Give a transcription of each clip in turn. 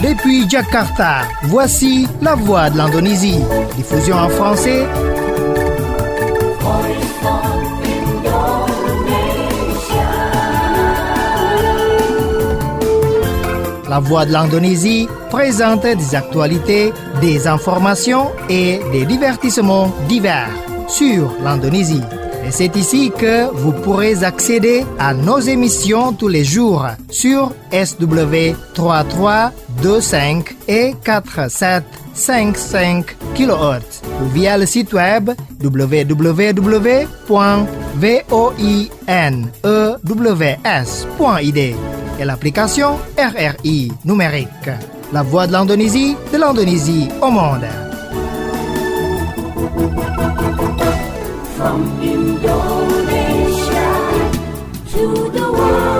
Depuis Jakarta, voici la voix de l'Indonésie. Diffusion en français. La voix de l'Indonésie présente des actualités, des informations et des divertissements divers sur l'Indonésie. Et c'est ici que vous pourrez accéder à nos émissions tous les jours sur SW 3325 et 4755 kHz ou via le site web www.voinews.id et l'application RRI numérique. La voix de l'Indonésie au monde. From Indonesia to the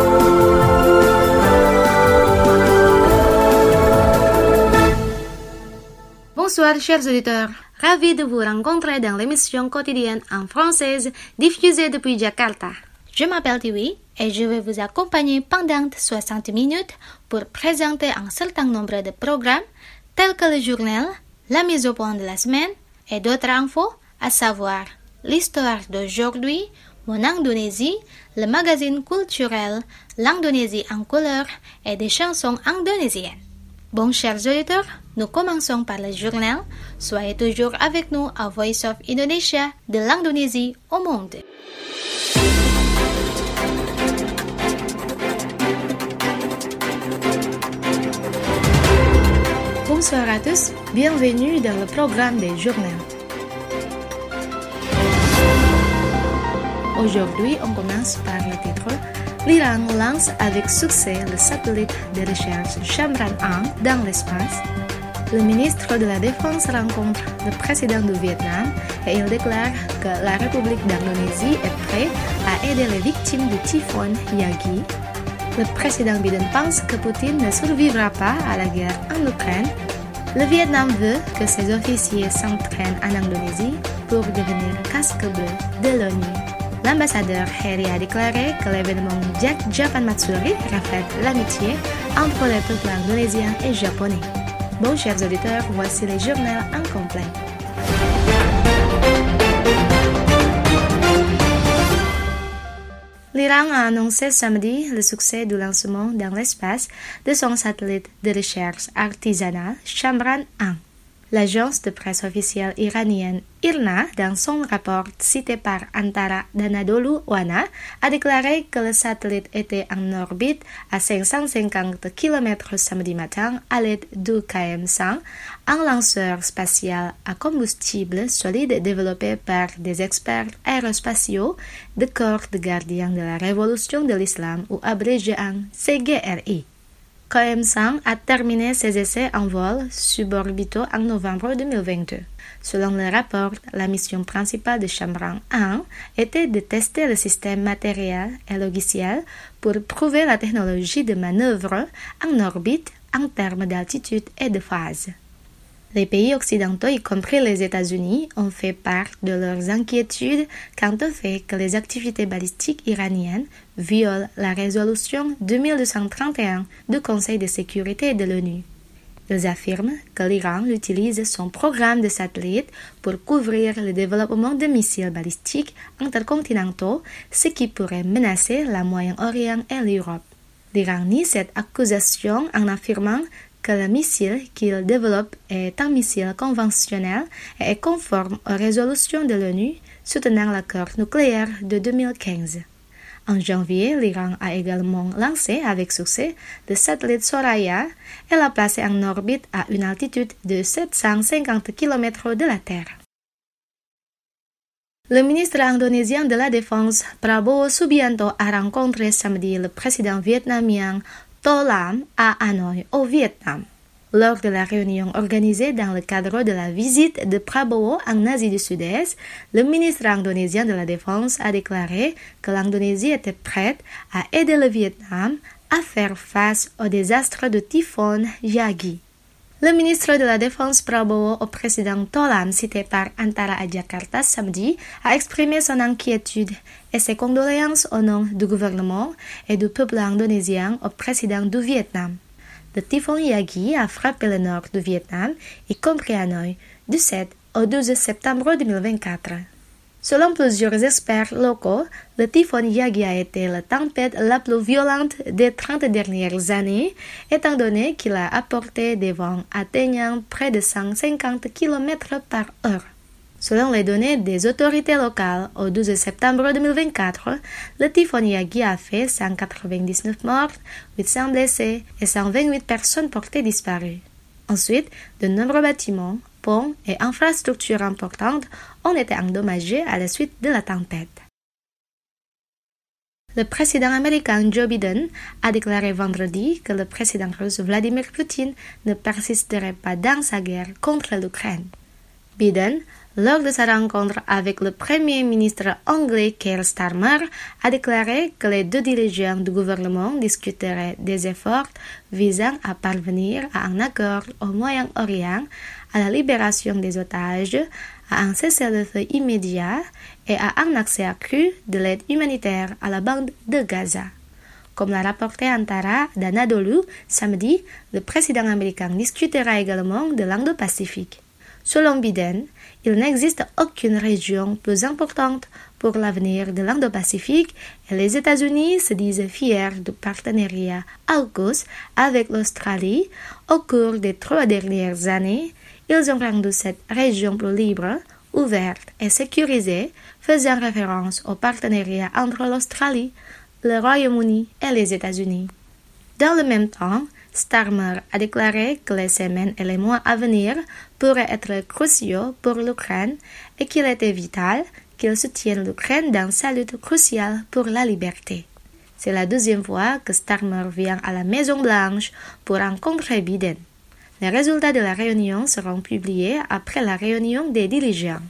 world. Bonsoir chers auditeurs, ravi de vous rencontrer dans l'émission quotidienne en française diffusée depuis Jakarta. Je m'appelle Tiwi et je vais vous accompagner pendant 60 minutes pour présenter un certain nombre de programmes tels que le journal, la mise au point de la semaine et d'autres infos, à savoir l'histoire d'aujourd'hui, mon Indonésie, le magazine culturel, l'Indonésie en couleur et des chansons indonésiennes. Bon, chers auditeurs, nous commençons par le journal. Soyez toujours avec nous à Voice of Indonesia de l'Indonésie au monde. Bonsoir à tous, bienvenue dans le programme des journaux. Aujourd'hui, on commence par le titre. L'Iran lance avec succès le satellite de recherche Chandrayaan dans l'espace. Le ministre de la Défense rencontre le président du Vietnam et il déclare que la République d'Indonésie est prête à aider les victimes du typhon Yagi. Le président Biden pense que Poutine ne survivra pas à la guerre en Ukraine. Le Vietnam veut que ses officiers s'entraînent en Indonésie pour devenir casque bleu de l'ONU. L'ambassadeur Harry a déclaré que l'événement Japan Matsuri reflète l'amitié entre les peuples indonésiens et japonais. Bon, chers auditeurs, voici les journaux en complet. L'Iran a annoncé samedi le succès du lancement dans l'espace de son satellite de recherche artisanal Chandrayaan. L'agence de presse officielle iranienne IRNA, dans son rapport cité par Antara Danadolu Wana, a déclaré que le satellite était en orbite à 550 km samedi matin à l'aide du KM-100, un lanceur spatial à combustible solide développé par des experts aérospatiaux de corps de gardiens de la Révolution de l'Islam ou abrégé en CGRI. KM-100 a terminé ses essais en vol suborbitaux en novembre 2022. Selon le rapport, la mission principale de Chandrayaan était de tester le système matériel et logiciel pour prouver la technologie de manœuvre en orbite en termes d'altitude et de phase. Les pays occidentaux, y compris les États-Unis, ont fait part de leurs inquiétudes quant au fait que les activités balistiques iraniennes violent la résolution 2231 du Conseil de sécurité de l'ONU. Ils affirment que l'Iran utilise son programme de satellites pour couvrir le développement de missiles balistiques intercontinentaux, ce qui pourrait menacer le Moyen-Orient et l'Europe. L'Iran nie cette accusation en affirmant que le missile qu'il développe est un missile conventionnel et est conforme aux résolutions de l'ONU soutenant l'accord nucléaire de 2015. En janvier, l'Iran a également lancé avec succès le satellite Soraya et l'a placé en orbite à une altitude de 750 km de la Terre. Le ministre indonésien de la Défense, Prabowo Subianto, a rencontré samedi le président vietnamien To Lam à Hanoï, au Vietnam. Lors de la réunion organisée dans le cadre de la visite de Prabowo en Asie du Sud-Est, le ministre indonésien de la Défense a déclaré que l'Indonésie était prête à aider le Vietnam à faire face au désastre de typhon Yagi. Le ministre de la Défense Prabowo au président To Lam, cité par Antara à Jakarta samedi, a exprimé son inquiétude et ses condoléances au nom du gouvernement et du peuple indonésien au président du Vietnam. le typhon Yagi a frappé le nord du Vietnam, y compris Hanoï, du 7 au 12 septembre 2024. Selon plusieurs experts locaux, le typhon Yagi a été la tempête la plus violente des 30 dernières années, étant donné qu'il a apporté des vents atteignant près de 150 km par heure. Selon les données des autorités locales, au 12 septembre 2024, le typhon Yagi a fait 199 morts, 800 blessés et 128 personnes portées disparues. Ensuite, de nombreux bâtiments, ponts et infrastructures importantes ont été endommagés à la suite de la tempête. Le président américain Joe Biden a déclaré vendredi que le président russe Vladimir Poutine ne persisterait pas dans sa guerre contre l'Ukraine. Biden, lors de sa rencontre avec le premier ministre anglais Keir Starmer, a déclaré que les deux dirigeants du gouvernement discuteraient des efforts visant à parvenir à un accord au Moyen-Orient, à la libération des otages, à un cessez-le-feu immédiat et à un accès accru de l'aide humanitaire à la bande de Gaza. Comme l'a rapporté Antara d'Anadolu samedi, le président américain discutera également de l'Indo-Pacifique. Selon Biden, il n'existe aucune région plus importante pour l'avenir de l'Indo-Pacifique et les États-Unis se disent fiers du partenariat AUKUS avec l'Australie. Au cours des 3 dernières années, ils ont rendu cette région plus libre, ouverte et sécurisée, faisant référence au partenariat entre l'Australie, le Royaume-Uni et les États-Unis. Dans le même temps, Starmer a déclaré que les semaines et les mois à venir pourraient être cruciaux pour l'Ukraine et qu'il était vital qu'il soutienne l'Ukraine dans sa lutte cruciale pour la liberté. C'est la deuxième fois que Starmer vient à la Maison-Blanche pour rencontrer Biden. Les résultats de la réunion seront publiés après la réunion des dirigeants.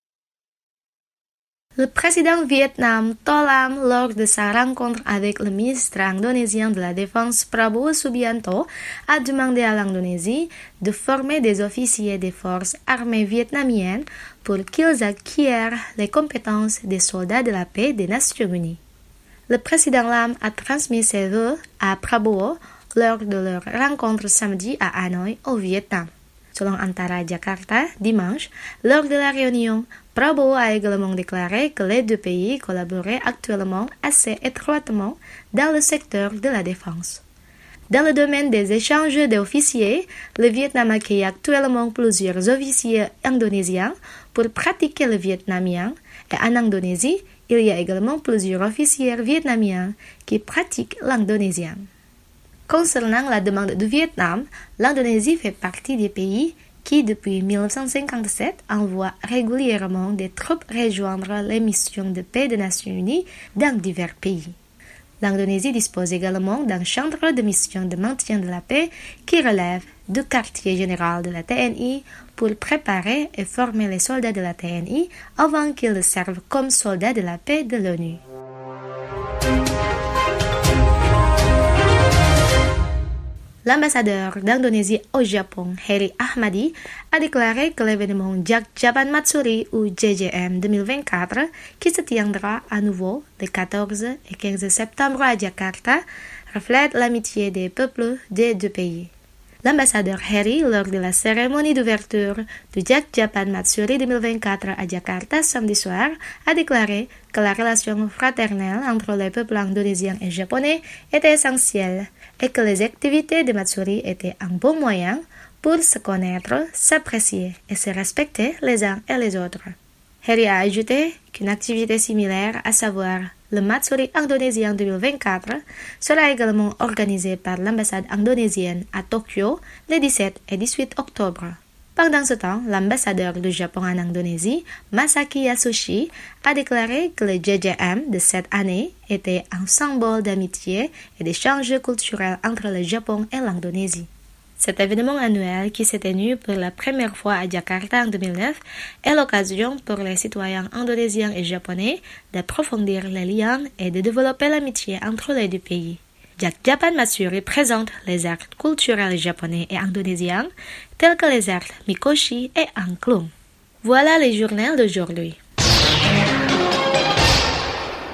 Le président Vietnam To Lam, lors de sa rencontre avec le ministre indonésien de la Défense Prabowo Subianto, a demandé à l'Indonésie de former des officiers des forces armées vietnamiennes pour qu'ils acquièrent les compétences des soldats de la paix des Nations Unies. Le président Lam a transmis ses vœux à Prabowo lors de leur rencontre samedi à Hanoï, au Vietnam. Selon Antara Jakarta, dimanche, lors de la réunion, Prabowo a également déclaré que les deux pays collaboraient actuellement assez étroitement dans le secteur de la défense. Dans le domaine des échanges d'officiers, le Vietnam accueille actuellement plusieurs officiers indonésiens pour pratiquer le vietnamien et en Indonésie, il y a également plusieurs officiers vietnamiens qui pratiquent l'indonésien. Concernant la demande du Vietnam, l'Indonésie fait partie des pays qui, depuis 1957, envoient régulièrement des troupes rejoindre les missions de paix des Nations Unies dans divers pays. L'Indonésie dispose également d'un centre de mission de maintien de la paix qui relève du quartier général de la TNI pour préparer et former les soldats de la TNI avant qu'ils servent comme soldats de la paix de l'ONU. L'ambassadeur d'Indonésie au Japon, Heri Ahmadi, a déclaré que l'événement Jak Japan Matsuri ou JJM 2024, qui se tiendra à nouveau les 14 et 15 septembre à Jakarta, reflète l'amitié des peuples des deux pays. L'ambassadeur Heri, lors de la cérémonie d'ouverture du Jak Japan Matsuri 2024 à Jakarta samedi soir, a déclaré que la relation fraternelle entre les peuples indonésiens et japonais était essentielle et que les activités de Matsuri étaient un bon moyen pour se connaître, s'apprécier et se respecter les uns et les autres. Heri a ajouté qu'une activité similaire, à savoir le Matsuri indonésien 2024, sera également organisée par l'ambassade indonésienne à Tokyo les 17 et 18 octobre. Pendant ce temps, l'ambassadeur du Japon en Indonésie, Masaki Yasushi, a déclaré que le JJM de cette année était un symbole d'amitié et d'échange culturel entre le Japon et l'Indonésie. Cet événement annuel qui s'est tenu pour la première fois à Jakarta en 2009 est l'occasion pour les citoyens indonésiens et japonais d'approfondir les liens et de développer l'amitié entre les deux pays. Jak Japan Matsuri présente les arts culturels japonais et indonésiens tels que les arts Mikoshi et Angklung. Voilà les journaux d'aujourd'hui.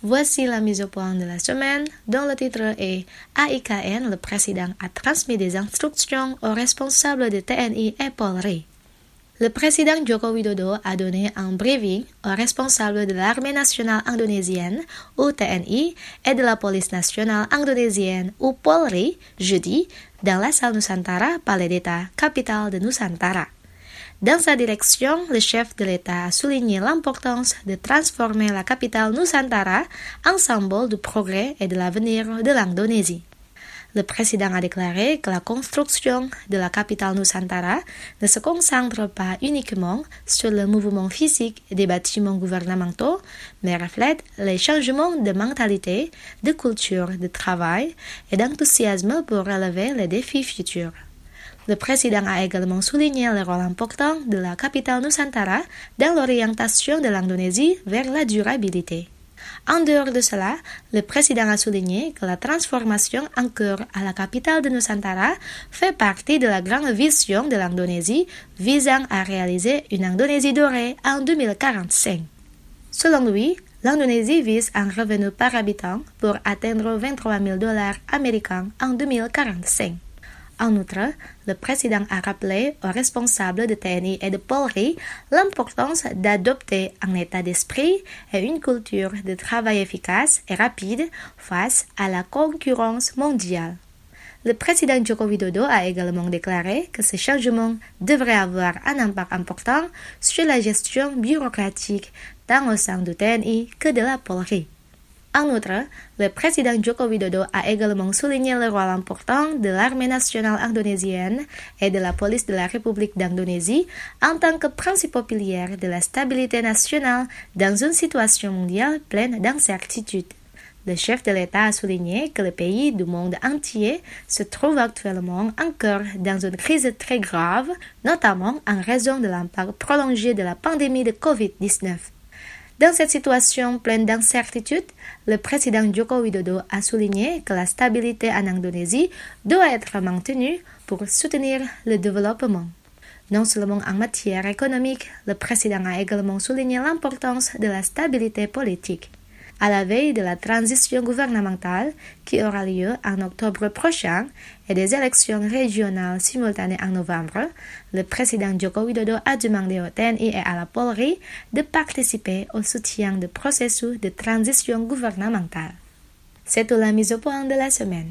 Voici la mise au point de la semaine, dont le titre est AIKN, le président a transmis des instructions aux responsables de TNI et Polri. Le président Joko Widodo a donné un briefing aux responsables de l'armée nationale indonésienne, ou TNI, et de la police nationale indonésienne, ou Polri, jeudi, dans la salle Nusantara, palais d'État, capitale de Nusantara. Dans sa direction, le chef de l'État a souligné l'importance de transformer la capitale Nusantara en symbole du progrès et de l'avenir de l'Indonésie. Le président a déclaré que la construction de la capitale Nusantara ne se concentre pas uniquement sur le mouvement physique des bâtiments gouvernementaux, mais reflète les changements de mentalité, de culture, de travail et d'enthousiasme pour relever les défis futurs. Le président a également souligné le rôle important de la capitale Nusantara dans l'orientation de l'Indonésie vers la durabilité. En dehors de cela, le président a souligné que la transformation en cours à la capitale de Nusantara fait partie de la grande vision de l'Indonésie visant à réaliser une Indonésie dorée en 2045. Selon lui, l'Indonésie vise un revenu par habitant pour atteindre 23 000 $ américains en 2045. En outre, le président a rappelé aux responsables de TNI et de Polri l'importance d'adopter un état d'esprit et une culture de travail efficace et rapide face à la concurrence mondiale. Le président Joko Widodo a également déclaré que ces changements devraient avoir un impact important sur la gestion bureaucratique tant au sein du TNI que de la Polri. En outre, le président Joko Widodo a également souligné le rôle important de l'armée nationale indonésienne et de la police de la République d'Indonésie en tant que principaux piliers de la stabilité nationale dans une situation mondiale pleine d'incertitudes. Le chef de l'État a souligné que les pays du monde entier se trouvent actuellement encore dans une crise très grave, notamment en raison de l'impact prolongé de la pandémie de Covid-19. Dans cette situation pleine d'incertitudes, le président Joko Widodo a souligné que la stabilité en Indonésie doit être maintenue pour soutenir le développement. Non seulement en matière économique, le président a également souligné l'importance de la stabilité politique. À la veille de la transition gouvernementale qui aura lieu en octobre prochain et des élections régionales simultanées en novembre, le président Joko Widodo a demandé au TNI et à la Polri de participer au soutien du processus de transition gouvernementale. C'est tout la mise au point de la semaine.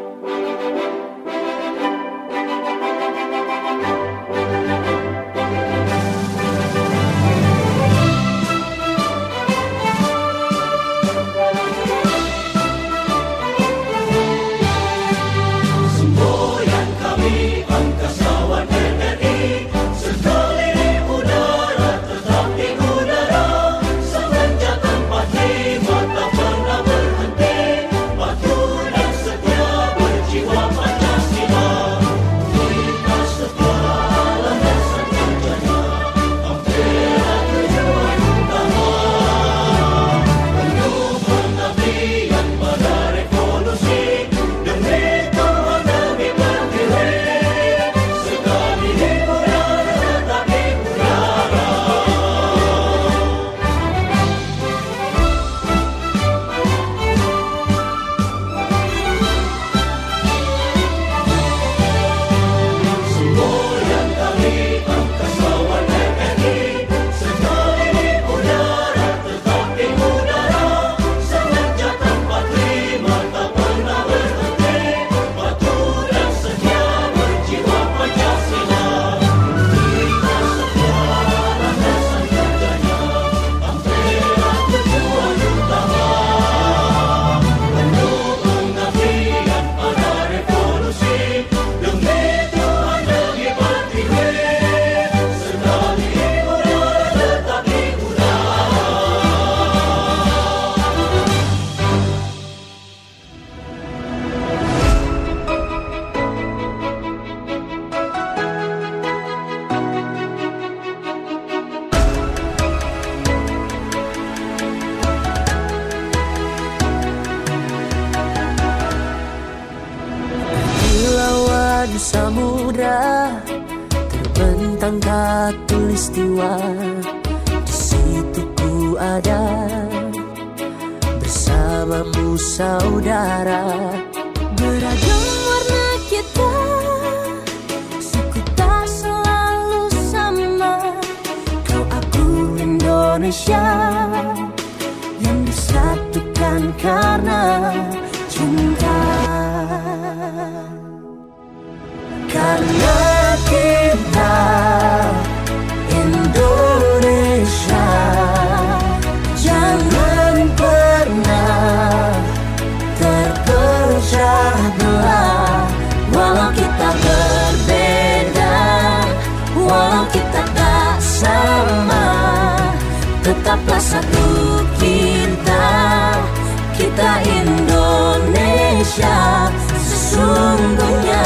Samudra terbentang katulistiwa, di situ ku ada bersama. bersamamu saudara. Beragam warna kita, suku tak selalu sama. Kau aku Indonesia yang disatukan karena cinta. Karena kita Indonesia, jangan pernah terpecah belah. Walau kita berbeda, walau kita tak sama, tetaplah satu kita Indonesia sesungguhnya.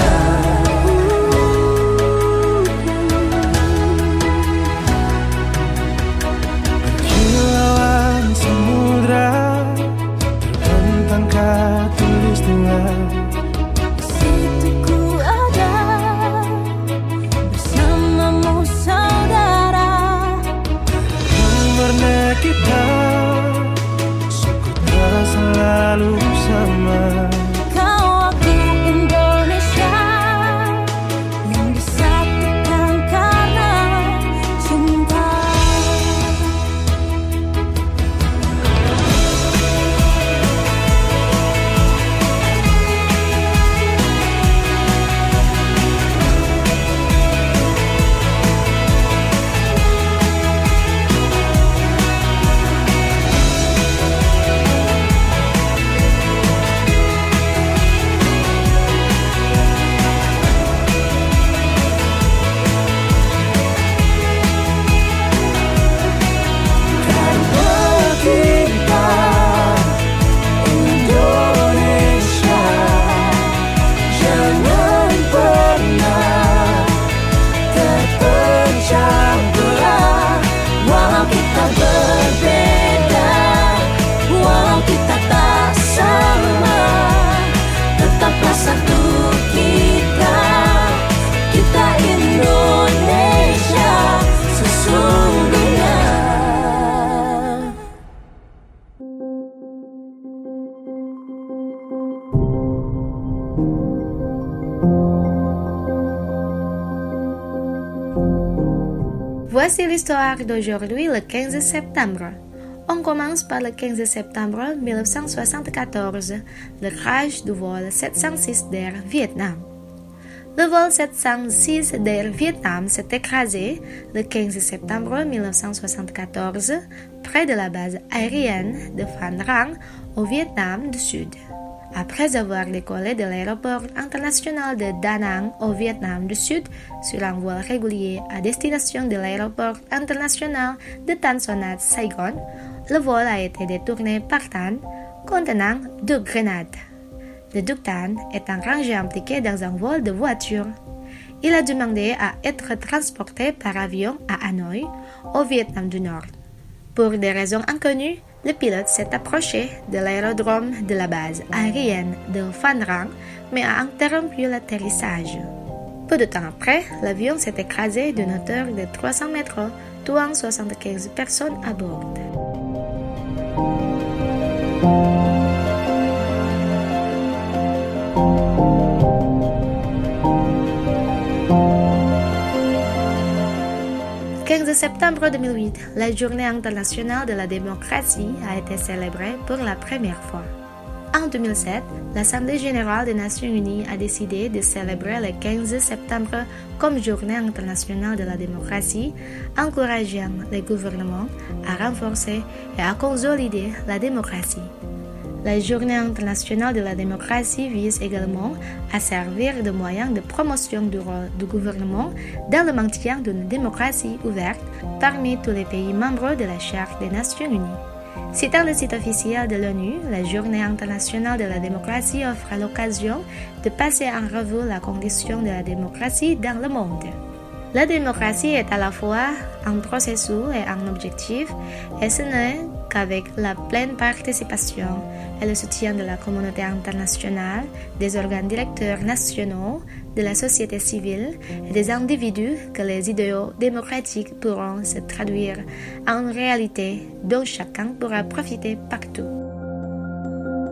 Kilauan samudra terbentang khatulistiwa, Situ ku ada bersamamu saudara. warna kita suku tak selalu sama. Kau aku Indonesia yang disatukan karena cinta. Voici l'histoire d'aujourd'hui, le 15 septembre. On commence par le 15 septembre 1974, le crash du vol 706 d'Air Vietnam. Le vol 706 d'Air Vietnam s'est écrasé le 15 septembre 1974 près de la base aérienne de Phan Rang au Vietnam du Sud. Après avoir décollé de l'aéroport international de Da Nang au Vietnam du Sud sur un vol régulier à destination de l'aéroport international de Tan Son Nhat Saigon, le vol a été détourné par Tan contenant 2 grenades. Le Duc Tan est un ranger impliqué dans un vol de voiture. Il a demandé à être transporté par avion à Hanoï, au Vietnam du Nord. Pour des raisons inconnues, le pilote s'est approché de l'aérodrome de la base aérienne de Phan Rang, mais a interrompu l'atterrissage. Peu de temps après, l'avion s'est écrasé d'une hauteur de 300 mètres, tuant 75 personnes à bord. Le 15 septembre 2008, la Journée internationale de la démocratie a été célébrée pour la première fois. En 2007, l'Assemblée générale des Nations unies a décidé de célébrer le 15 septembre comme Journée internationale de la démocratie, encourageant les gouvernements à renforcer et à consolider la démocratie. La Journée internationale de la démocratie vise également à servir de moyen de promotion du rôle du gouvernement dans le maintien d'une démocratie ouverte parmi tous les pays membres de la Charte des Nations Unies. Citant le site officiel de l'ONU, la Journée internationale de la démocratie offre l'occasion de passer en revue la condition de la démocratie dans le monde. La démocratie est à la fois un processus et un objectif, et ce n'est qu'avec la pleine participation et le soutien de la communauté internationale, des organes directeurs nationaux, de la société civile et des individus que les idéaux démocratiques pourront se traduire en une réalité dont chacun pourra profiter partout.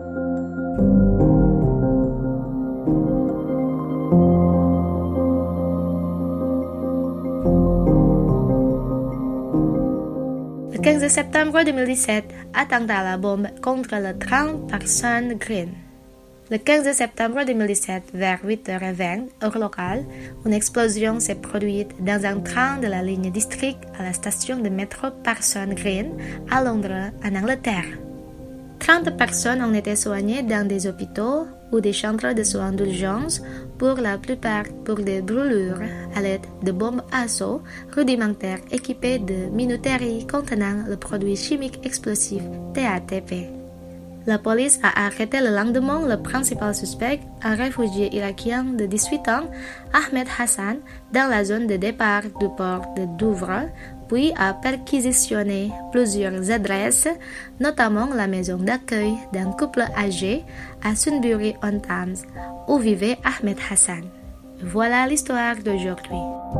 15 septembre 2017, attentat à la bombe contre le train Parson Green. Le 15 septembre 2017, vers 8h20, heure locale, une explosion s'est produite dans un train de la ligne District à la station de métro Parson Green à Londres, en Angleterre. 30 personnes ont été soignées dans des hôpitaux ou des centres de soins d'urgence, pour la plupart pour des brûlures à l'aide de bombes à assaut rudimentaires équipées de minuterie contenant le produit chimique explosif TATP. La police a arrêté le lendemain le principal suspect, un réfugié irakien de 18 ans, Ahmed Hassan, dans la zone de départ du port de Douvres, puis a perquisitionné plusieurs adresses, notamment la maison d'accueil d'un couple âgé à Sunbury-on-Thames, où vivait Ahmed Hassan. Voilà l'histoire d'aujourd'hui.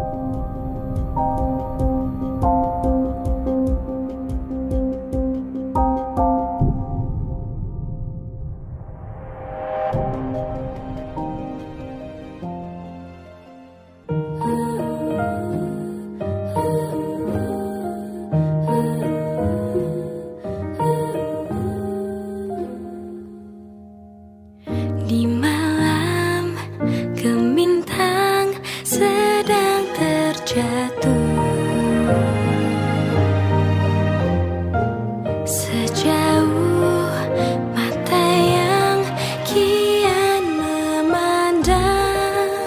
Di malam gemintang sedang terjatuh, sejauh mata yang kian memandang,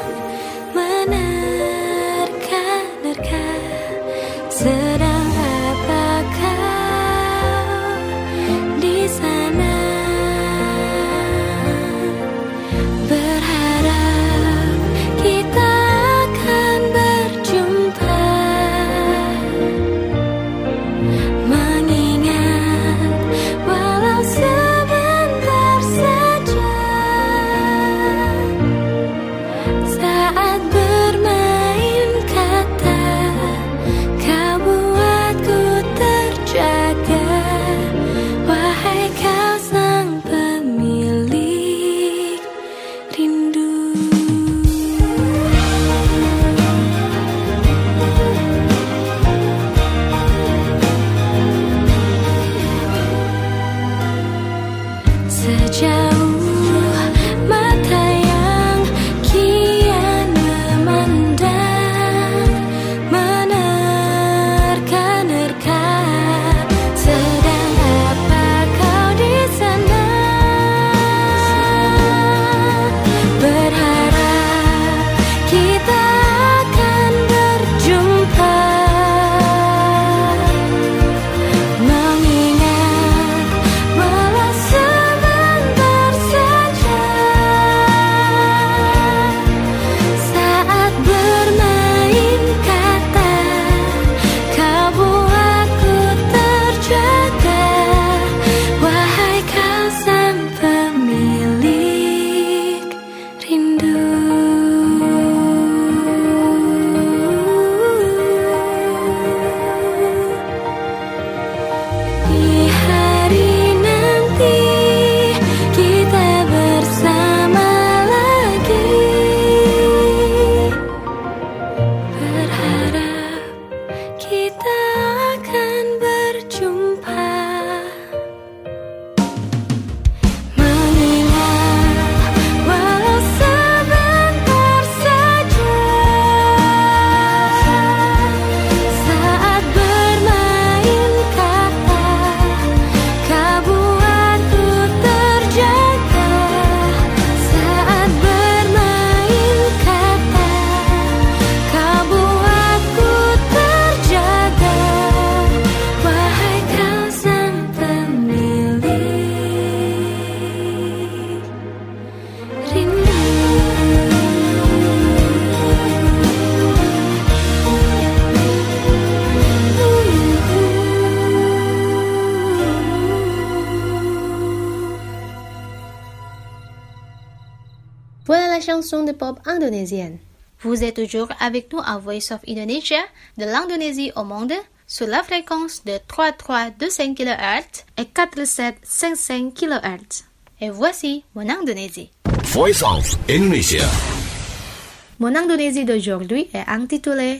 menerka-nerka, sedang apa kau di sana? Berharap kita akan berjumpa, mengingat walau sebentar saja, saat bermain kata kau buatku terjaga. Wahai kau sang pemilik rindu. Sejauh mata yang kian memandang, menerka-nerka, sedang apa kau di sana? Berharap kita akan berjumpa, mengingat walau sebentar saja, saat bermain kata kau buatku terjaga. Wahai kau sang pemilik rindu. Di hari nanti kita bersama lagi, berharap kita akan berjumpa, mengingat walau sebentar saja, saat bermain kata kau buatku terjaga. Saat bermain kata kau buatku terjaga. Wahai kau sang pemilik rindu. Voilà la chanson de pop indonésienne. Vous êtes toujours avec nous à Voice of Indonesia, de l'Indonésie au monde, sur la fréquence de 3325 kHz et 4755 kHz. Et voici mon Indonésie. Voice of Indonesia. Mon Indonésie d'aujourd'hui est intitulée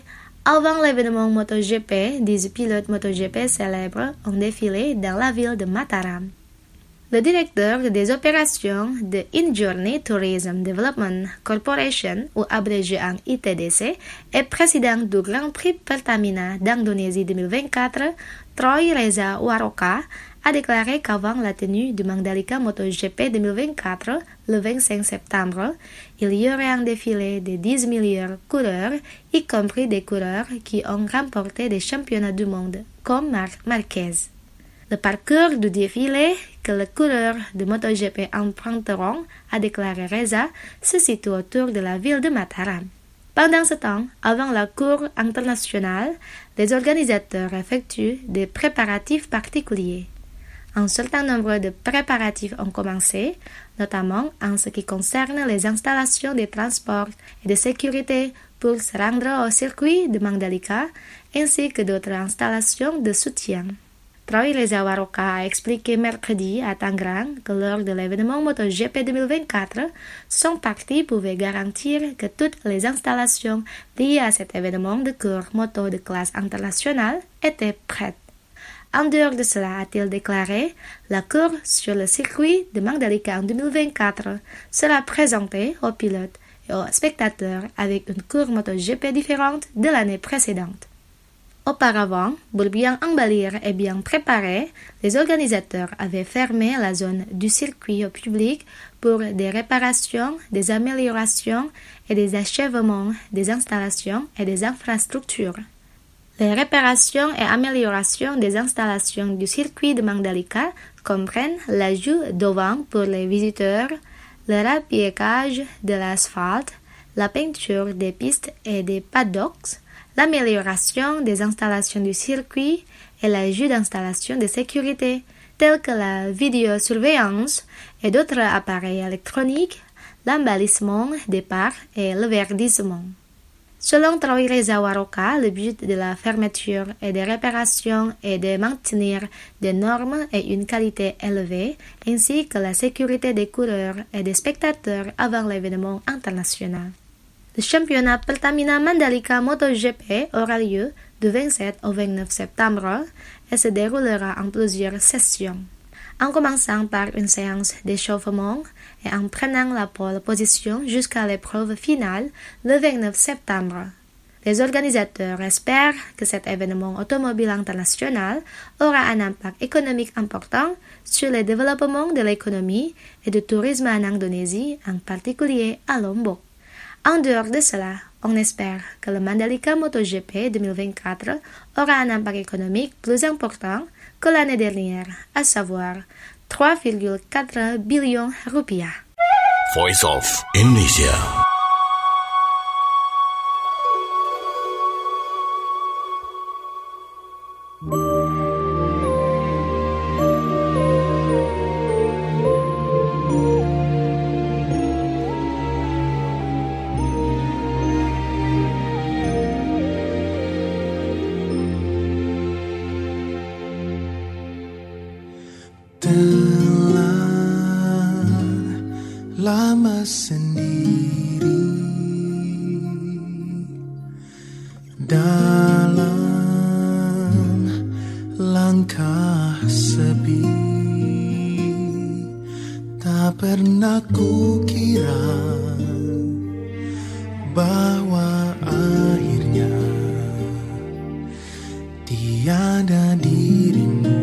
Avant l'événement MotoGP, 10 pilotes MotoGP célèbres ont défilé dans la ville de Mataram. Le directeur des opérations de InJourney Tourism Development Corporation, ou abrégé en ITDC, et président du Grand Prix Pertamina d'Indonésie 2024, Troy Reza Waroka, a déclaré qu'avant la tenue du Mandalika MotoGP 2024, le 25 septembre, il y aurait un défilé de 10 meilleurs coureurs, y compris des coureurs qui ont remporté des championnats du monde, comme Marc Marquez. Le parcours du défilé que les coureurs de MotoGP emprunteront, a déclaré Reza, se situe autour de la ville de Mataram. Pendant ce temps, avant la course internationale, les organisateurs effectuent des préparatifs particuliers. Un certain nombre de préparatifs ont commencé, notamment en ce qui concerne les installations de transport et de sécurité pour se rendre au circuit de Mandalika, ainsi que d'autres installations de soutien. Troy Reza Waroka a expliqué mercredi à Tangerang que lors de l'événement MotoGP 2024, son parti pouvait garantir que toutes les installations liées à cet événement de course moto de classe internationale étaient prêtes. En dehors de cela, a-t-il déclaré, la course sur le circuit de Mandalika en 2024 sera présentée aux pilotes et aux spectateurs avec une course MotoGP différente de l'année précédente. Auparavant, pour bien embellir et bien préparer, les organisateurs avaient fermé la zone du circuit au public pour des réparations, des améliorations et des achèvements des installations et des infrastructures. Les réparations et améliorations des installations du circuit de Mandalika comprennent l'ajout d'auvents pour les visiteurs, le rapiécage de l'asphalte, la peinture des pistes et des paddocks, l'amélioration des installations du circuit et l'ajout d'installations de sécurité telles que la vidéosurveillance et d'autres appareils électroniques, l'embellissement des parcs et le verdissement. Selon Troy Reza Waroka, le but de la fermeture et des réparations est de maintenir des normes et une qualité élevée, ainsi que la sécurité des coureurs et des spectateurs avant l'événement international. Le championnat Pertamina Mandalika MotoGP aura lieu du 27 au 29 septembre et se déroulera en plusieurs sessions, en commençant par une séance d'échauffement et en prenant la pole position jusqu'à l'épreuve finale le 29 septembre. Les organisateurs espèrent que cet événement automobile international aura un impact économique important sur le développement de l'économie et du tourisme en Indonésie, en particulier à Lombok. En dehors de cela, on espère que le Mandalika MotoGP 2024 aura un impact économique plus important que l'année dernière, à savoir 3,4 billion rupiah. Voice of Indonesia. Lama sendiri dalam langkah sepi, tak pernah kukira bahwa akhirnya tiada dirimu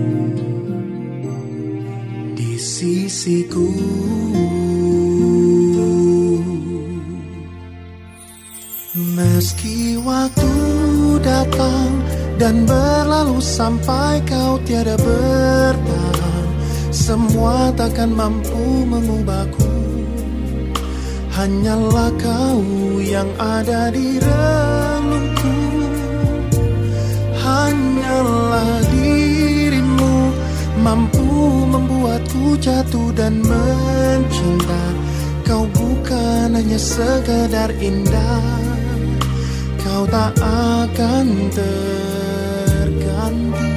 di sisiku. Meski waktu datang dan berlalu sampai kau tiada bertahan, semua takkan mampu mengubahku. Hanyalah kau yang ada di relungku. Hanyalah dirimu mampu membuatku jatuh dan mencinta. Kau bukan hanya sekedar indah, kau tak akan terganti.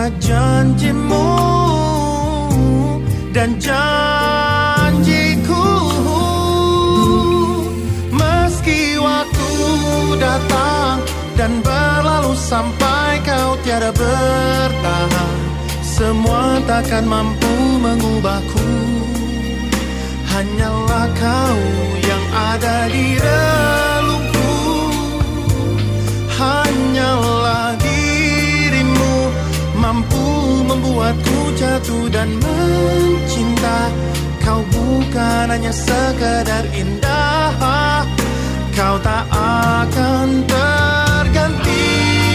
ingat janjimu dan janjiku. Meski waktu datang dan berlalu sampai kau tiada bertahan, semua takkan mampu mengubahku. Hanyalah kau yang ada di relungku. Hanyalah dirimu mampu membuatku jatuh dan mencinta. Kau bukan hanya sekedar indah, kau tak akan terganti.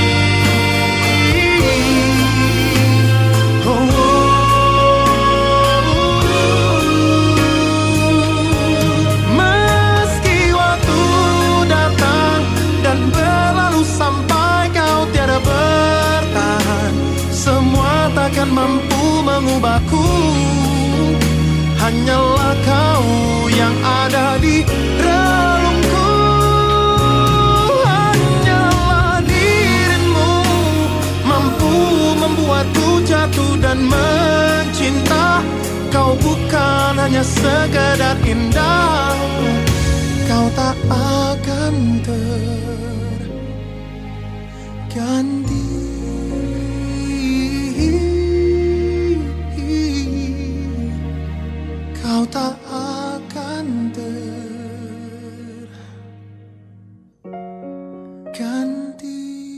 Meski waktu datang dan berlalu sampai kau tiada bertahan, semua takkan mampu mengubahku. Hanyalah kau yang ada di relungku. Hanyalah dirimu mampu membuatku jatuh dan mencinta. Kau bukan hanya sekedar indah, kau tak akan terganti. Kau tak akan terganti.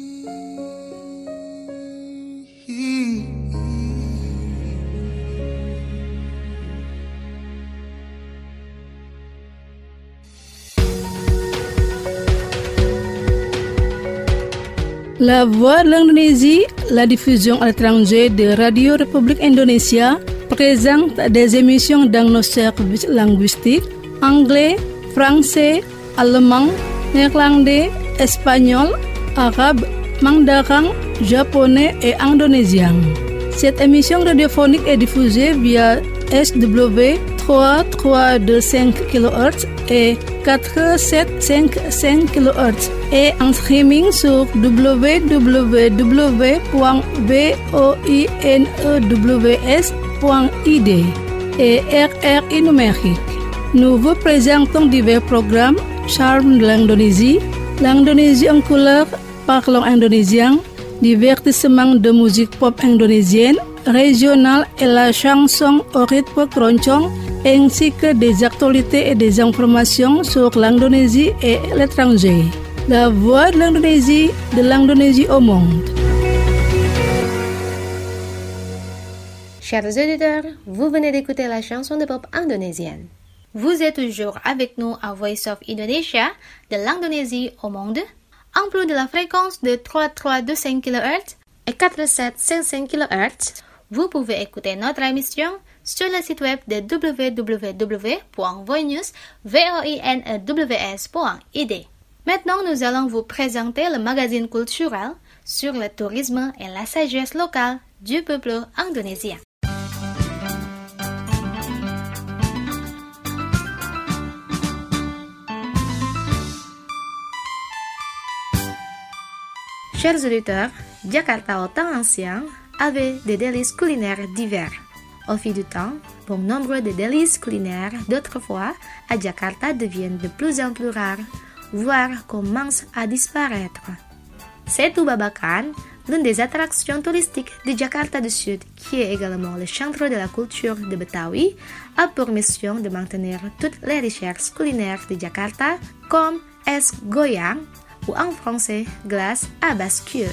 La Voix de l'Indonésie, la diffusion à l'étranger de Radio République Indonésia, présente des émissions dans nos services linguistiques anglais, français, allemand, néerlandais, espagnol, arabe, mandarin, japonais et indonésien. Cette émission radiophonique est diffusée via SW 3325 kHz et 4755 kHz et en streaming sur www.voinews.id et RRI numérique. Nous vous présentons divers programmes, charme de l'Indonésie, l'Indonésie en couleur, parlons indonésien, divertissement de musique pop indonésienne, régionale et la chanson au rythme keroncong, ainsi que des actualités et des informations sur l'Indonésie et l'étranger. La voix de l'Indonésie au monde. Chers auditeurs, vous venez d'écouter la chanson de pop indonésienne. Vous êtes toujours avec nous à Voice of Indonesia, de l'Indonésie au monde, en plus de la fréquence de 3325 kHz et 4755 kHz. Vous pouvez écouter notre émission sur le site web de www.voinews.id. Maintenant, nous allons vous présenter le magazine culturel sur le tourisme et la sagesse locale du peuple indonésien. Chers auditeurs, Jakarta au temps ancien avait des délices culinaires divers. Au fil du temps, bon nombre de délices culinaires d'autrefois à Jakarta deviennent de plus en plus rares, voire commencent à disparaître. Setu Babakan, l'une des attractions touristiques de Jakarta du Sud, qui est également le centre de la culture de Betawi, a pour mission de maintenir toutes les richesses culinaires de Jakarta, comme es goyang, ou en français, glace à bascule.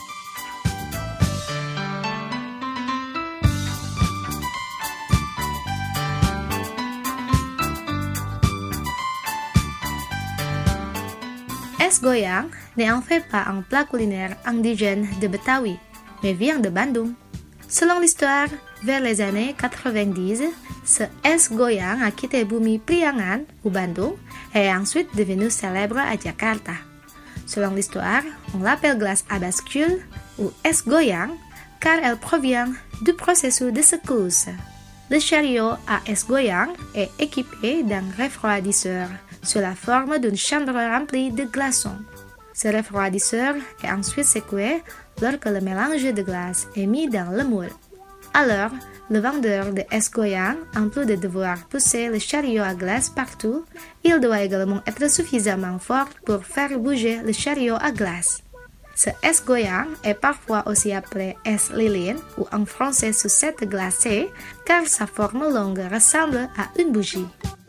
Es goyang n'est en fait pas un plat culinaire indigène de Betawi, mais vient de Bandung. Selon l'histoire, vers les années 90, ce es goyang a quitté Bumi Priangan ou Bandung et est ensuite devenu célèbre à Jakarta. Selon l'histoire, on l'appelle glace à bascule ou es goyang car elle provient du processus de secousse. Le chariot à es goyang est équipé d'un refroidisseur sous la forme d'une chambre remplie de glaçons. Ce refroidisseur est ensuite secoué lorsque le mélange de glace est mis dans le moule. Alors, le vendeur de esgoyang, en plus de devoir pousser le chariot à glace partout, il doit également être suffisamment fort pour faire bouger le chariot à glace. Ce esgoyang est parfois aussi appelé es lilin ou en français sucette glacée car sa forme longue ressemble à une bougie.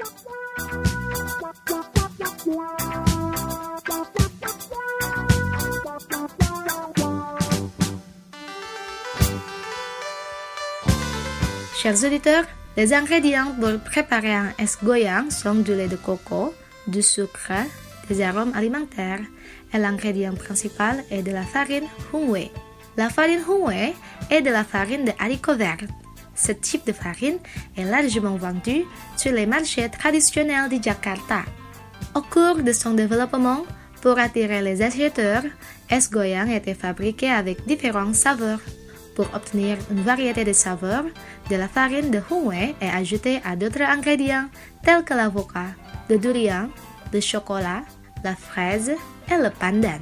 Chers auditeurs, les ingrédients pour préparer un esgoyang sont du lait de coco, du sucre, des arômes alimentaires et l'ingrédient principal est de la farine hungwe. La farine hungwe est de la farine de haricots verts. Ce type de farine est largement vendu sur les marchés traditionnels de Jakarta. Au cours de son développement, pour attirer les acheteurs, esgoyang était fabriqué avec différentes saveurs. Pour obtenir une variété de saveurs, de la farine de hungwe est ajoutée à d'autres ingrédients tels que l'avocat, le durian, le chocolat, la fraise et le pandan.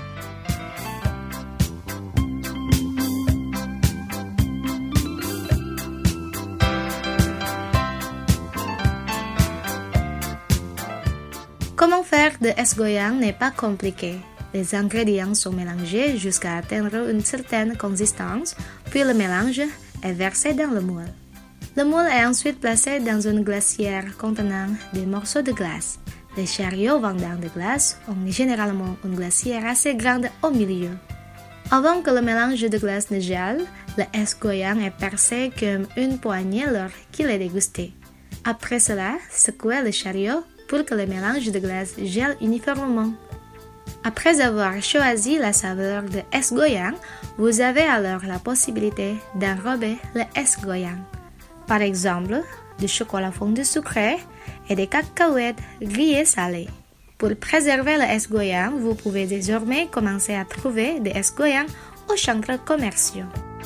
Comment faire de esgoyang n'est pas compliqué. Les ingrédients sont mélangés jusqu'à atteindre une certaine consistance, puis le mélange est versé dans le moule. Le moule est ensuite placé dans une glacière contenant des morceaux de glace. Les chariots vendant de glace ont généralement une glacière assez grande au milieu. Avant que le mélange de glace ne gèle, le esgoyang est percé comme une poignée lors qu'il est dégusté. Après cela, secouez le chariot pour que le mélange de glace gèle uniformément. Après avoir choisi la saveur de esgoyang, vous avez alors la possibilité d'enrober le esgoyang. Par exemple, du chocolat fondu sucré et des cacahuètes grillées salées. Pour préserver le esgoyang, vous pouvez désormais commencer à trouver des esgoyang aux centres commerciaux.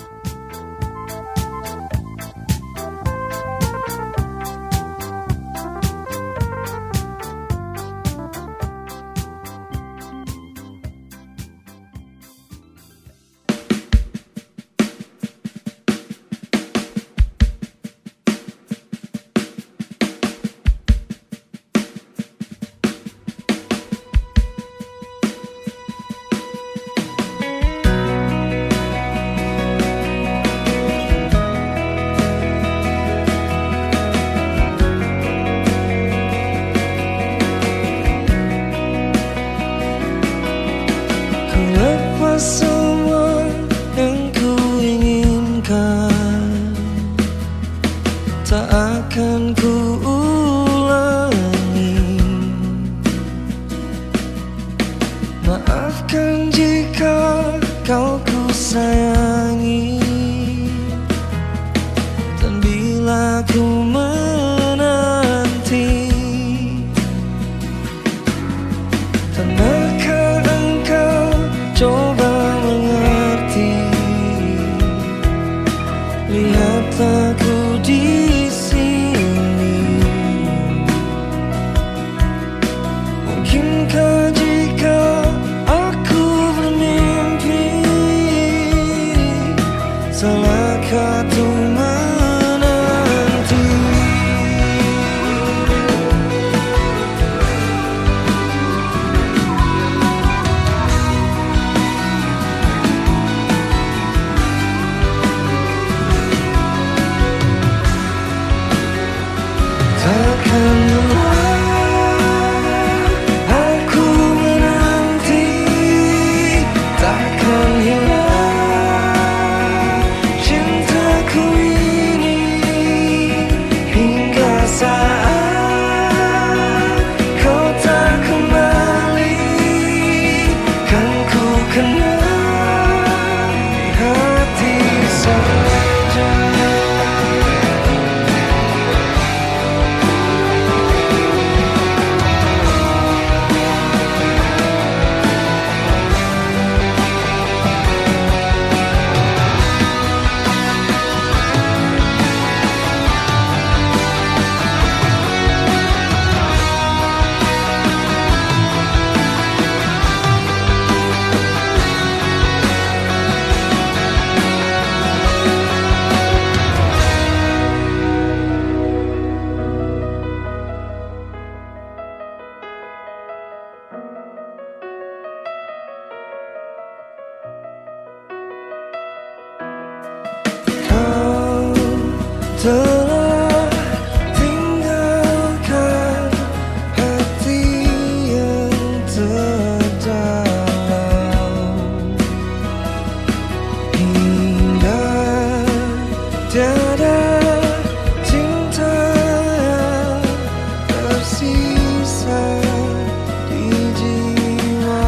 Semua yang ku inginkan tak akan ku ulangi. Maafkan jika kau ku sayangi, dan bila ku menanti, tandakah engkau coba mengerti. Lihat aku di sini. Mungkinkah jika aku bermimpi, salahkah tuh menanti. Takkan lelah aku menanti, takkan hilang cintaku. telah tinggalkan hati yang terdalam hingga tiada cinta yang tersisa di jiwa.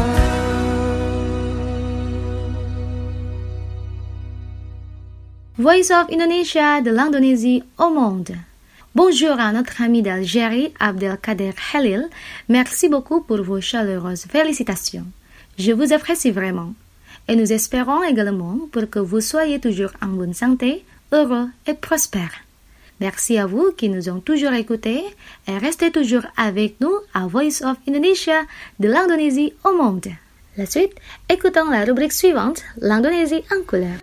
Voice of Indonesia de l'Indonésie au monde. Bonjour à notre ami d'Algérie, Abdelkader Khalil. Merci beaucoup pour vos chaleureuses félicitations. Je vous apprécie vraiment. Et nous espérons également pour que vous soyez toujours en bonne santé, heureux et prospères. Merci à vous qui nous ont toujours écoutés et restez toujours avec nous à Voice of Indonesia de l'Indonésie au monde. La suite, écoutons la rubrique suivante, l'Indonésie en couleur.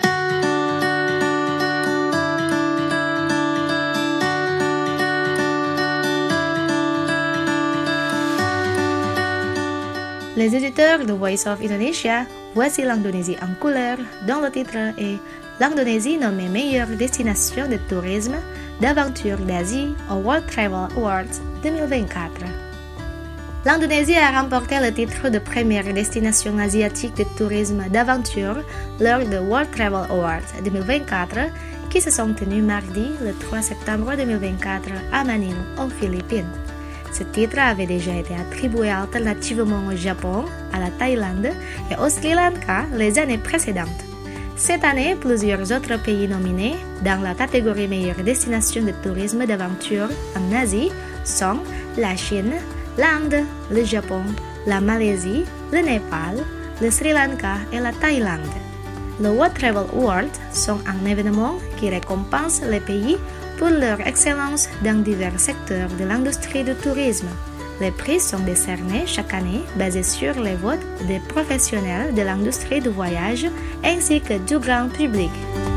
Les éditeurs de Voice of Indonesia, voici l'Indonésie en couleur, dont le titre est l'Indonésie nommée meilleure destination de tourisme d'aventure d'Asie au World Travel Awards 2024. L'Indonésie a remporté le titre de première destination asiatique de tourisme d'aventure lors de World Travel Awards 2024 qui se sont tenus mardi le 3 septembre 2024 à Manille, aux Philippines. Ce titre avait déjà été attribué alternativement au Japon, à la Thaïlande et au Sri Lanka les années précédentes. Cette année, plusieurs autres pays nominés dans la catégorie meilleure destination de tourisme d'aventure en Asie sont la Chine, l'Inde, le Japon, la Malaisie, le Népal, le Sri Lanka et la Thaïlande. Le World Travel Awards sont un événement qui récompense les pays pour leur excellence dans divers secteurs de l'industrie du tourisme. Les prix sont décernés chaque année basés sur les votes des professionnels de l'industrie du voyage ainsi que du grand public.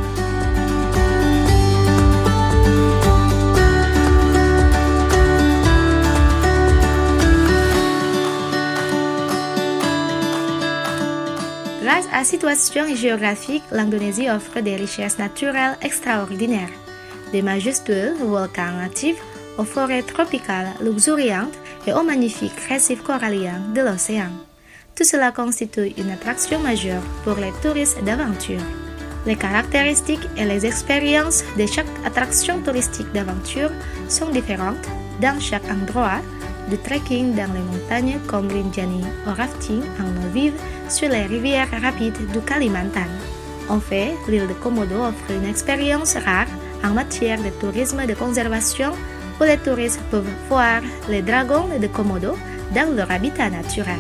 Grâce à sa situation géographique, l'Indonésie offre des richesses naturelles extraordinaires. Des majestueux volcans actifs, aux forêts tropicales luxuriantes et aux magnifiques récifs coralliens de l'océan. Tout cela constitue une attraction majeure pour les touristes d'aventure. Les caractéristiques et les expériences de chaque attraction touristique d'aventure sont différentes dans chaque endroit, du trekking dans les montagnes comme Rinjani au rafting en eau vive sur les rivières rapides du Kalimantan. En fait, l'île de Komodo offre une expérience rare en matière de tourisme de conservation où les touristes peuvent voir les dragons de Komodo dans leur habitat naturel.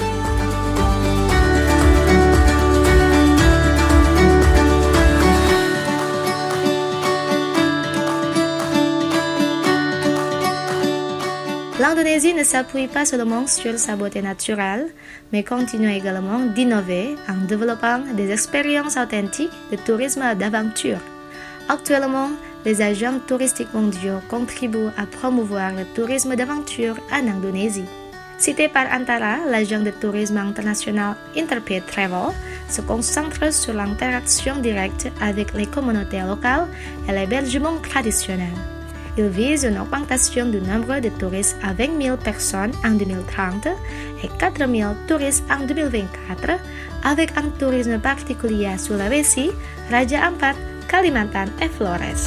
L'Indonésie ne s'appuie pas seulement sur sa beauté naturelle, mais continue également d'innover en développant des expériences authentiques de tourisme d'aventure. Actuellement, les agents touristiques mondiaux contribuent à promouvoir le tourisme d'aventure en Indonésie. Cité par Antara, l'agent de tourisme international Interpret Travel se concentre sur l'interaction directe avec les communautés locales et l'hébergement traditionnel. Il vise une augmentation du nombre de touristes à 20 000 personnes en 2030 et 4 000 touristes en 2024, avec un tourisme particulier à Sulawesi, Raja Ampat, Kalimantan et Flores.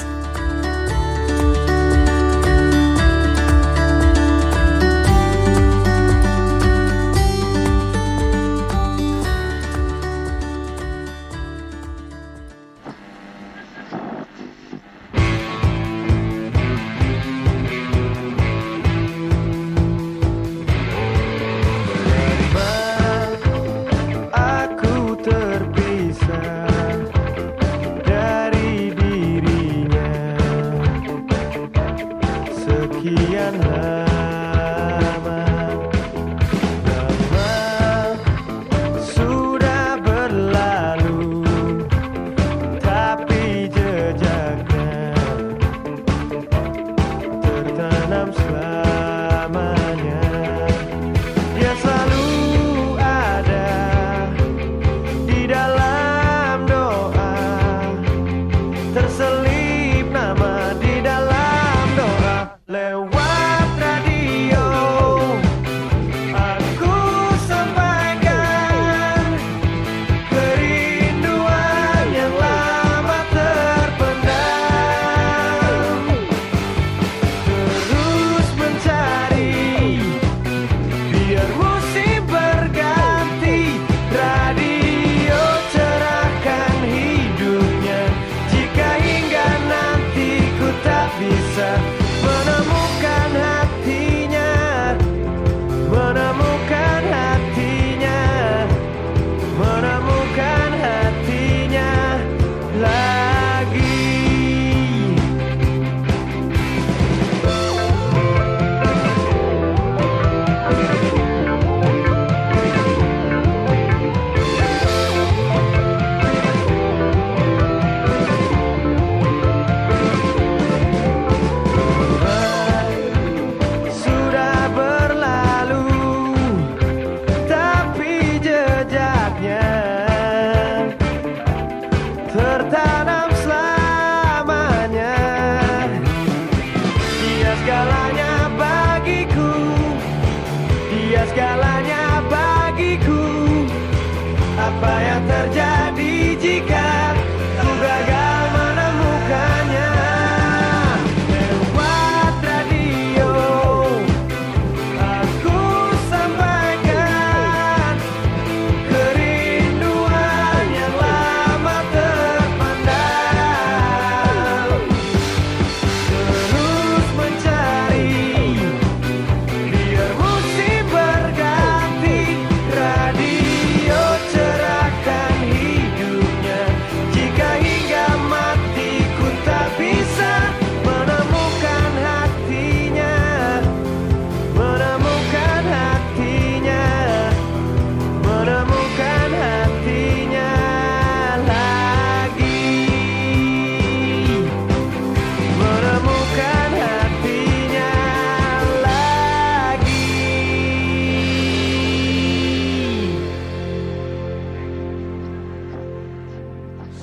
Aku terpisah dari dirinya.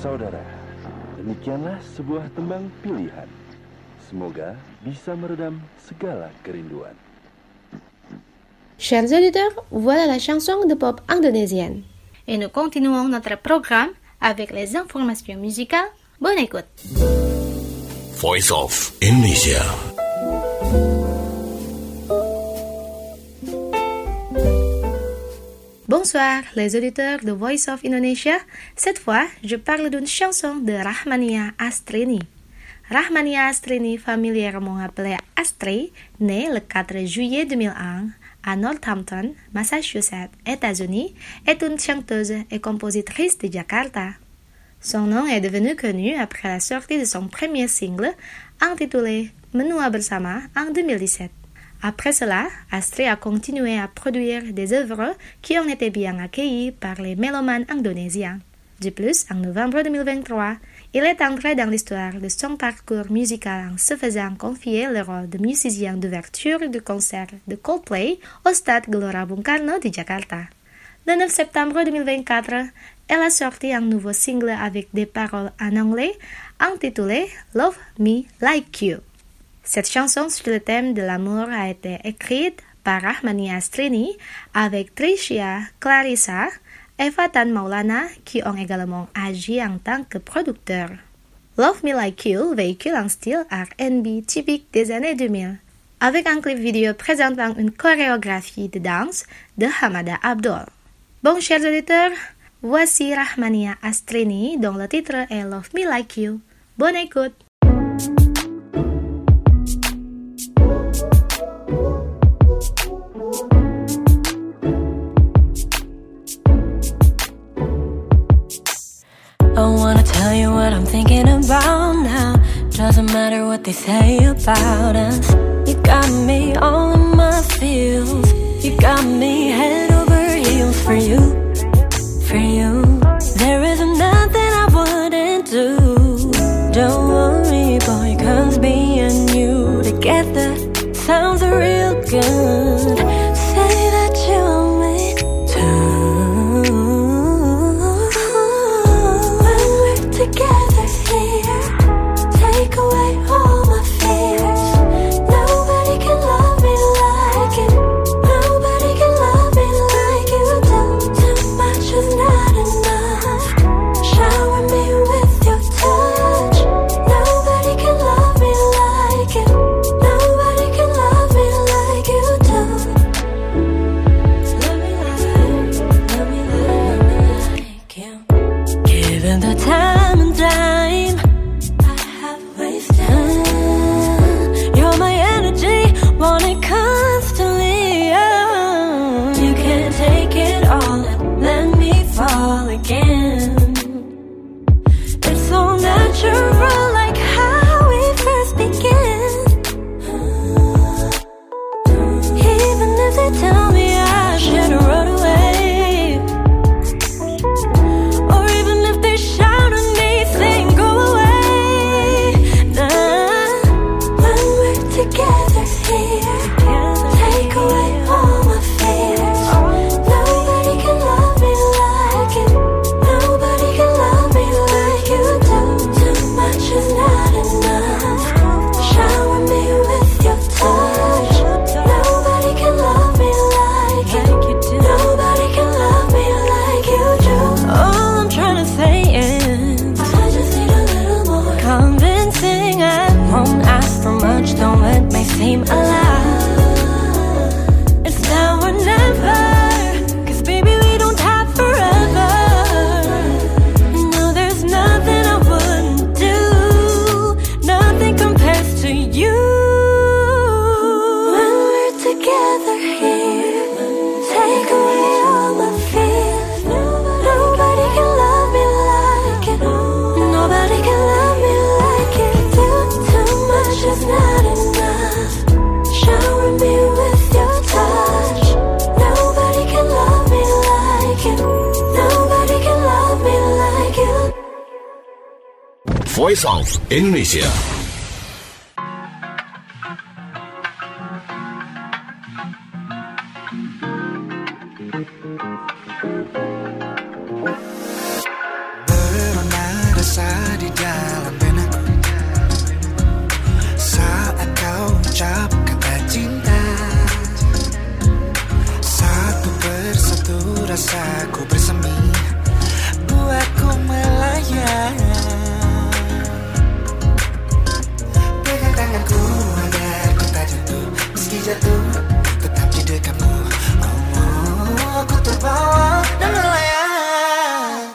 Saudara, demikianlah sebuah tembang pilihan. Semoga bisa meredam segala kerinduan. Chers auditeurs, voilà la chanson de pop indonésienne. Et nous continuons notre programme avec les informations musicales. Bonne écoute. Voice of Indonesia. Bonsoir les auditeurs de Voice of Indonesia. Cette fois, je parle d'une chanson de Rahmania Astrini. Rahmania Astrini, familièrement appelée Astrid, née le 4 juillet 2001 à Northampton, Massachusetts, États-Unis, est une chanteuse et compositrice de Jakarta. Son nom est devenu connu après la sortie de son premier single, intitulé Menua Bersama en 2017. Après cela, Astrid a continué à produire des œuvres qui ont été bien accueillies par les mélomanes indonésiens. De plus, en novembre 2023, il est entré dans l'histoire de son parcours musical en se faisant confier le rôle de musicien d'ouverture du concert de Coldplay au stade Gelora Bung Karno de Jakarta. Le 9 septembre 2024, elle a sorti un nouveau single avec des paroles en anglais intitulé Love Me Like You. Cette chanson sur le thème de l'amour a été écrite par Rahmania Astrini avec Tricia Clarissa et Fatan Maulana qui ont également agi en tant que producteurs. Love Me Like You véhicule un style R&B typique des années 2000 avec un clip vidéo présentant une chorégraphie de danse de Hamada Abdul. Bon, chers auditeurs, voici Rahmania Astrini dont le titre est Love Me Like You. Bonne écoute! I wanna tell you what I'm thinking about now. Doesn't matter what they say about us. You got me all in my feels. You got me head over heels for you, for you. There isn't nothing I wouldn't do. Don't worry, boy, 'cause me and you together sounds real good. Say that you want me too. When we're together here, take away all my fears. Nobody can love me like you. Nobody can love me like you do. Too much is not enough. Shower me with your touch. Nobody can love me like you. Nobody can love me like you do. Love me like you. Given the time and dime I have wasted, you're my energy, want it constantly. You can't take it all and let me fall again. It's so natural, like how we first began. Even if they tell me I should run away, or even if they shout at me saying go away. Nah, when we're together here, take away all my fears. Nobody can love me like you. Nobody can love me like you do. Too much is not enough. Shower me with your touch. Nobody can love me like you. Nobody can love me like you do. All I'm trying to say is I just need a little more convincing. I won't ask for much, don't let me seem alive. It's now or never, 'cause baby we don't have forever. No, there's nothing I wouldn't do. Nothing compares to you. When we're together here, take away all my fears. Nobody can love me like you. Nobody can love me like you do. Too much is not enough. Shower me with your touch. Nobody can love me like you. Nobody can love me like you. Voice of Indonesia. Beronada dalam benakku saat kau ucap kata cinta. Satu persatu rasaku bersemi, buatku melayang. Pegang tanganku agar ku tak jatuh, meski jatuh tetap di dekatmu. Oh, aku terbawa dan melayang.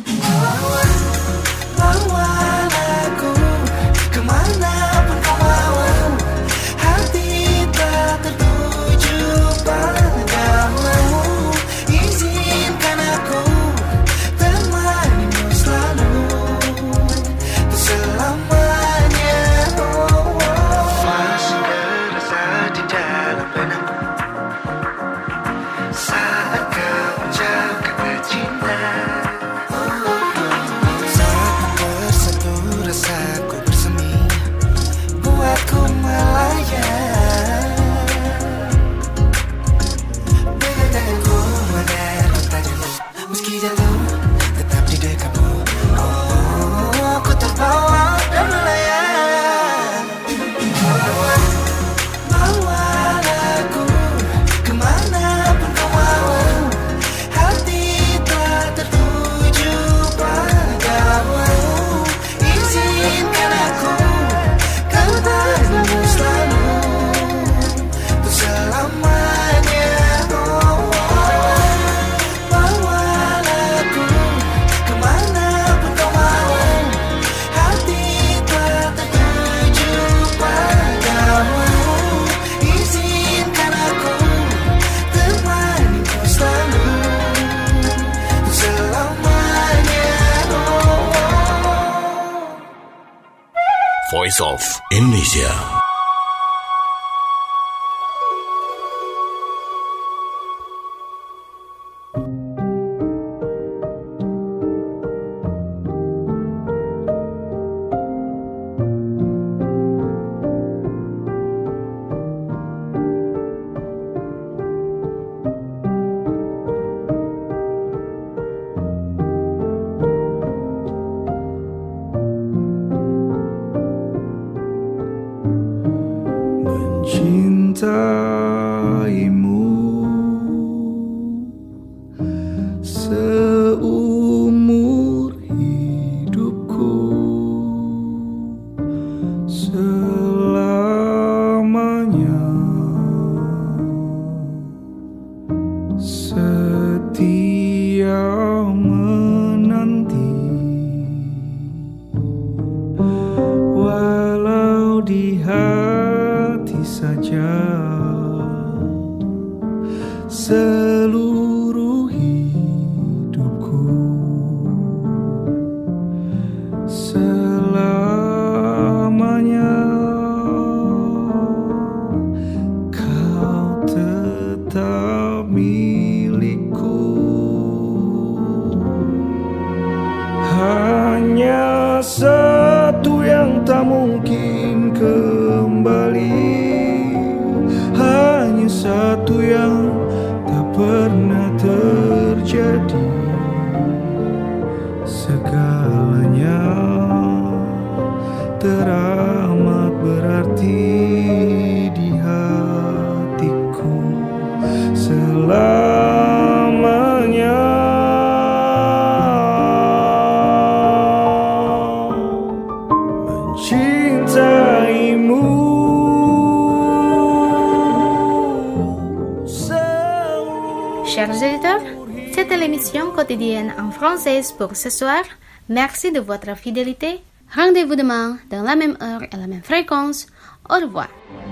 Bawa aku kemanapun kau mau, hati tak tertuju padamu. Izinkan aku temanimu selalu, untuk selamanya. Masih terasa di dalam benakku saat kau ucap kata cinta. Satu persatu rasaku bersemi, buatku melayang. Pegang tanganku agar ku tak jatuh, meski jatuh tetap di dekatmu. Oh, aku terbawa dan melayang. Bawa aku kemanapun kau mau, hati tak tertuju padamu. Izinkan aku kembalimu selalu, untuk selamanya. Bawa aku kemanapun kau mau, hati tak tertuju padamu. Izinkan aku temanimu selalu, untuk selamanya. Voice of Indonesia. Mencintaimu seumur hidupku, selamanya setia menanti, walau di hati saja. Seluruh hidupku selamanya kau tetap milikku. Hanya satu yang tak mungkin kembali, hanya satu yang tak pernah terjadi. Segalanya teramat berarti di hatiku selamanya. Mencintaimu Chers auditeurs, c'était l'émission quotidienne en français pour ce soir. Merci de votre fidélité. Rendez-vous demain dans la même heure et la même fréquence. Au revoir.